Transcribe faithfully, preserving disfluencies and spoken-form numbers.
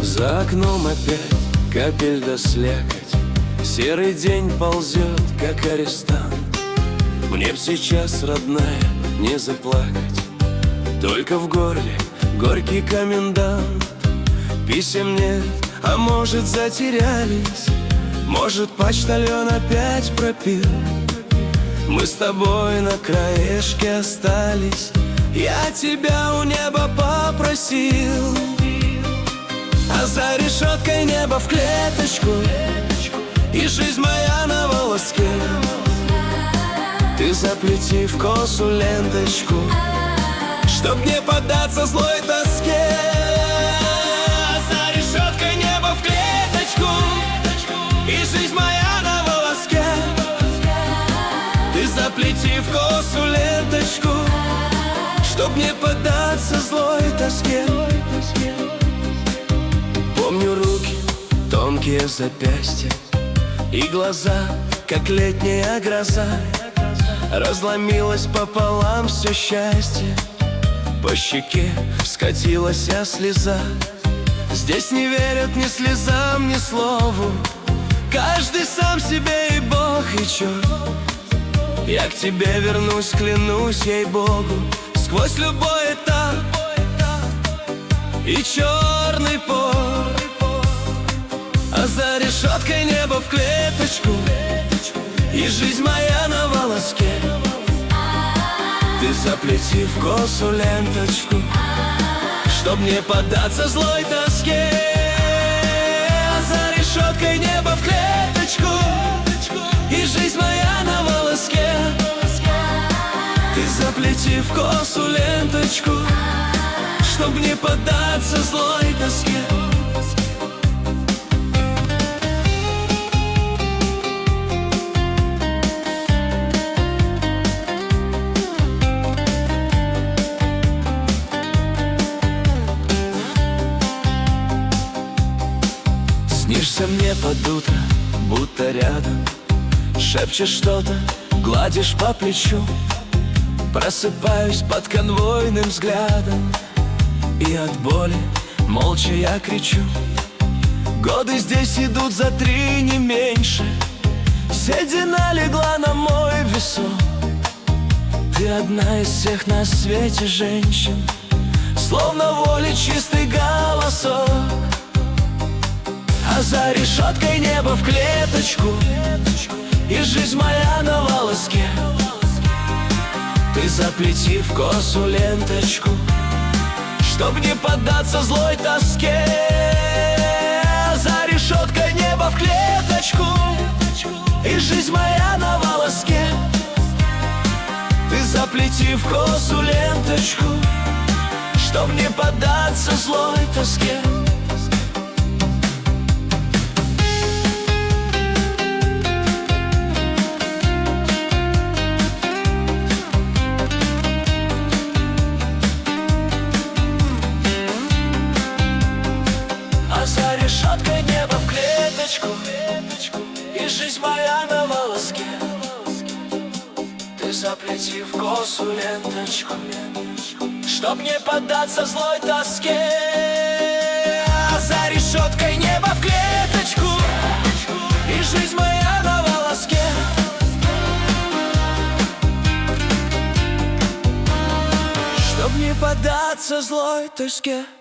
За окном опять капель да слякоть, серый день ползет, как арестант. Мне б сейчас, родная, не заплакать, только в горле горький комендант. Писем нет, а может затерялись, может почтальон опять пропил. Мы с тобой на краешке остались, я тебя у неба попросил. А за решеткой небо в клеточку, и жизнь моя на волоске. Ты заплети в косу ленточку, чтоб не поддаться злой тоске. А за решеткой небо в клеточку, и жизнь моя на волоске. Ты заплети в косу ленточку, чтоб не поддаться злой тоске. Помню руки, тонкие запястья, и глаза, как летняя гроза. Разломилось пополам все счастье, по щеке скатилась слеза. Здесь не верят ни слезам, ни слову, каждый сам себе и Бог, и черт. Я к тебе вернусь, клянусь ей-богу, сквозь любой этап и черный пор. А за решеткой небо в клеточку, и жизнь моя на волоске. Ты заплети в косу ленточку, чтоб не поддаться злой тоске. А за решеткой небо в клеточку, и жизнь моя на волоске. Ты заплети в косу ленточку, чтоб не поддаться злой тоске. Снишься мне под утро, будто рядом, шепчешь что-то, гладишь по плечу. Просыпаюсь под конвойным взглядом, и от боли молча я кричу. Годы здесь идут за три, не меньше, седина легла на мой висок. Ты одна из всех на свете женщин, словно воли чистый голосок. А за решеткой небо в клеточку, и жизнь моя на волоске. Ты заплети в косу ленточку, чтоб не поддаться злой тоске. А за решеткой небо в клеточку, и жизнь моя на волоске. Ты заплети в косу ленточку, чтоб не поддаться злой тоске. За решеткой небо в клеточку, и жизнь моя на волоске. Ты заплети в косу ленточку, чтоб не поддаться злой тоске. А за решеткой небо в клеточку, и жизнь моя на волоске. Чтоб не поддаться злой тоске.